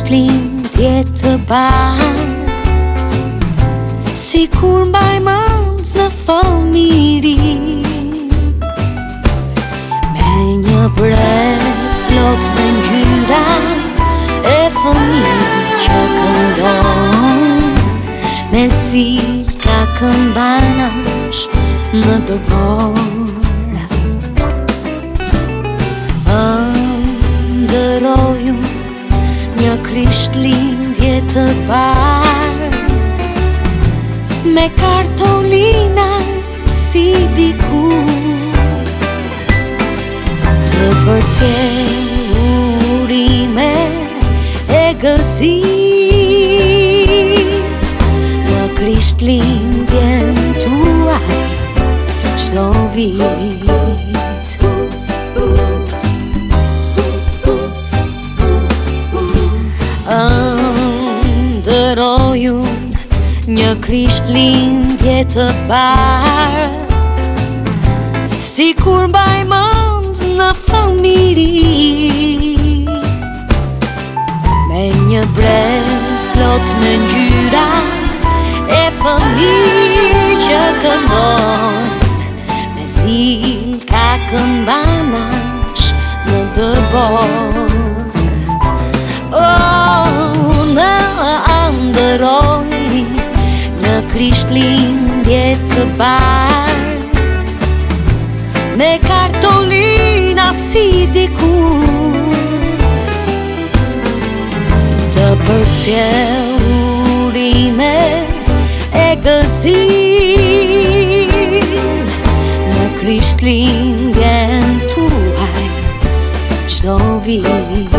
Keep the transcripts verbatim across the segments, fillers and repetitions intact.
Krishtlindje të bardh, si kur mbaj mend në fëmijëri, me një breth plot me ngjyra e fëmijë që këndon, me si ka këmbanash në dëbor. Ëndërroju një Krishtlindje të bardh, me kartolina si dikur, të përcjell urime e gëzim në Krishtlindjen tuaj çdo vit. Ëndërroju një Krishtlindje të bardh, si kur mbaj mend në fëmijëri, me një breth plot me ngjyra e fëmijë që këndon, me si ka këmbanash në dëbor. Oh, në ëndërroj një Krishtlindje të bardh, me kartolina si dikur, të përcjell urime e gëzim në Krishtlindjen tuaj çdo vit.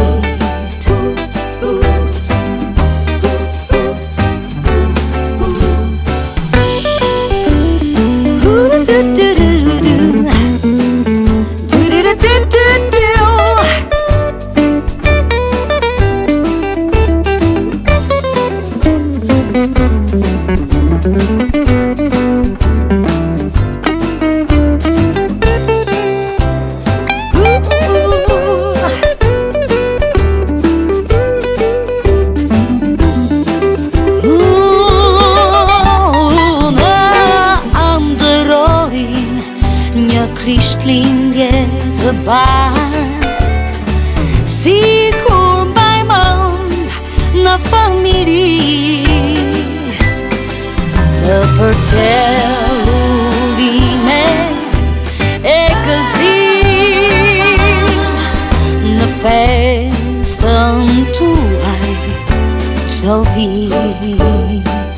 Krishtlindje të bardh, si kur mbaj mend në fëmijëri, të përcjell urime e gëzim në festën tuaj çdo vit.